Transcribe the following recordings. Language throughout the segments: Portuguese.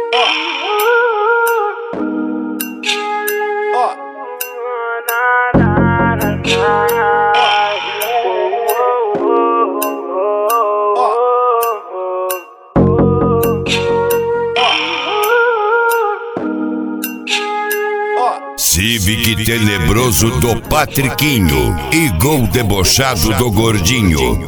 Civic tenebroso do Patriquinho e gol debochado do Gordinho.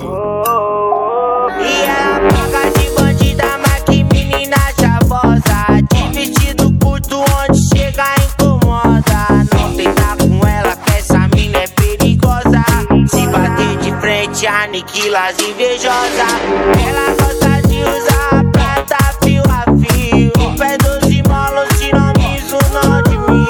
E ela paga de bandida, mas que menina chavosa. De vestido curto, onde chega incomoda. Não tenta com ela, que essa mina é perigosa. Se bater de frente, aniquila as invejosas. Ela gosta de usar prata fio a fio. O pé dos molos, sinônimo não de mim.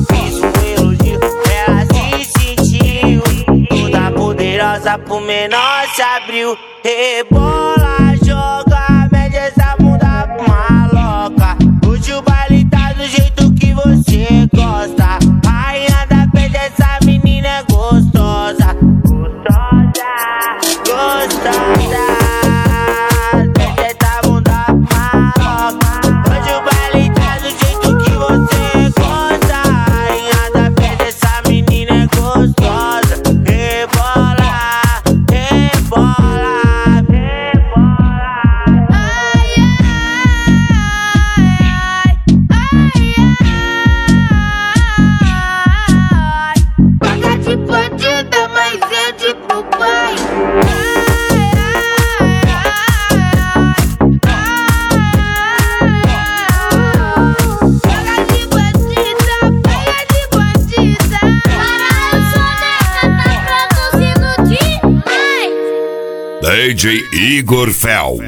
Pro menor se abriu, rebola, joga, mede essa bunda pra uma louca. Hoje o baile tá do jeito que você gosta. Rainha da pele, essa menina é gostosa. Gostosa, gostosa. Mede essa bunda pra uma louca. Hoje o baile tá do jeito que você gosta. Rainha da pele, essa menina é gostosa. DJ Igor Fel.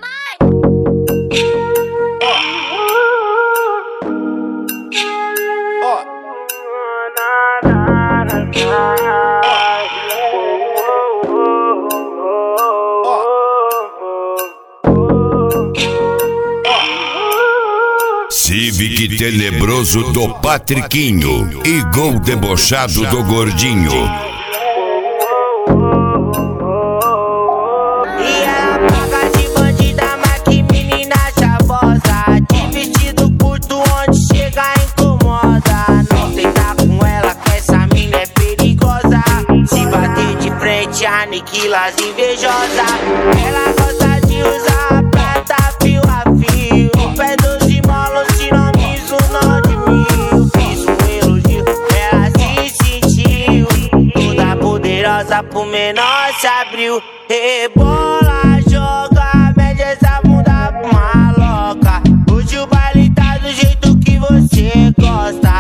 Civic tenebroso do Patriquinho e gol debochado do Gordinho. Aniquila as invejosas. Ela gosta de usar prata fio a fio. O pé dos molos, sinônimo não de mim. Fiz um elogio, ela se sentiu toda poderosa, pro menor se abriu. Rebola, joga, mede essa bunda pra uma louca. Hoje o baile tá do jeito que você gosta.